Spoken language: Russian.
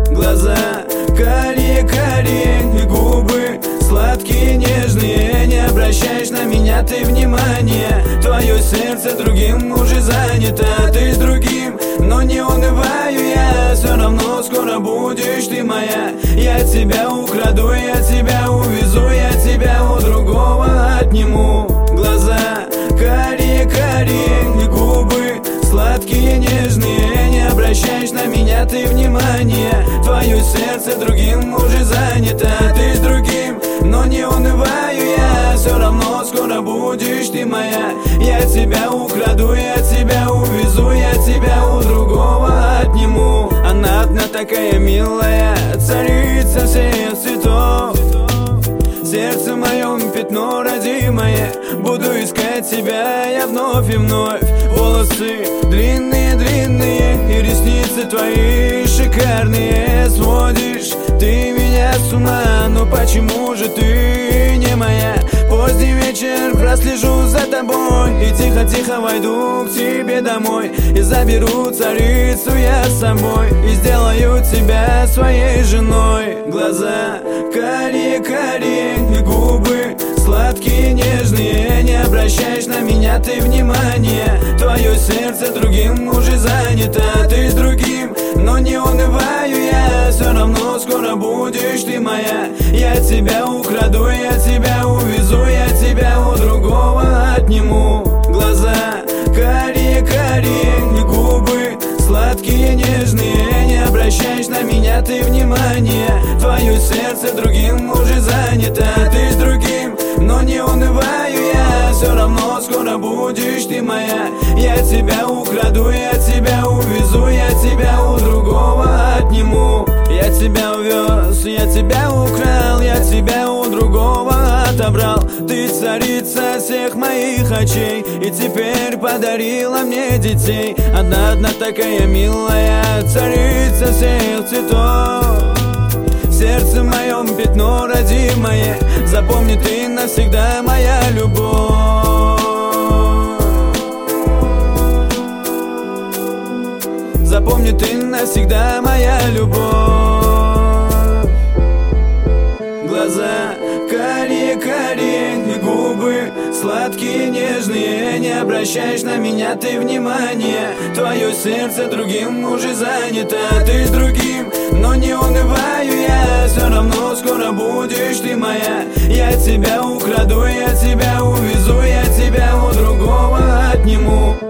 Глаза карие-карие и губы сладкие, нежные. Не обращаешь на меня ты внимания. Твое сердце другим уже занято. Ты с другим, но не унываю я. Все равно скоро будешь ты моя. Я тебя украду, я тебя увезу, я тебя у другого отниму. Глаза карие-карие и губы сладкие, нежные. Не обращаешь на меня ты внимания. Твое сердце другим уже занято. Ты с другим, но не унываю я. Все равно скоро будешь ты моя. Я тебя украду, я тебя увезу, я тебя у другого отниму. Она одна такая милая, царица всех цветов. Сердце моем пятно родимое. Буду искать тебя я вновь и вновь. Волосы длинные-длинные и ресницы твои шикарные. Сводишь ты меня с ума, но почему же ты не моя? Поздний вечер прослежу за тобой и тихо-тихо войду к тебе домой. И заберу царицу я с собой и сделаю тебя своей женой. Глаза карие-карие и губы сладкие, нежные. Не обращаешь на меня ты внимания. Твое сердце другим уже занято. Ты с другим, но не унываю я. Все равно скоро будешь ты моя. Я тебя украду, я тебя увезу, я тебя у другого отниму. Глаза карие-карие и губы сладкие, нежные. Не обращаешь на меня ты внимания. Твое сердце другим уже занято. Ты с другим, но не унываю я. Все равно скоро будешь ты моя. Я тебя украду, я тебя увезу, я тебя у другого отниму. Я тебя увез, я тебя украл, я тебя у другого отобрал. Ты царица всех моих очей и теперь подарила мне детей. Одна такая милая, царица всех цветов. В сердце моем пятно родимое. Запомни ты навсегда моя любовь. Запомни ты навсегда моя любовь. Глаза карие-карие и губы сладкие, нежные. Не обращаешь на меня ты внимания. Твое сердце другим уже занято. Ты с другим, но не унываю я. Все равно скоро будешь ты моя. Я тебя украду, я тебя увезу, я тебя у другого отниму.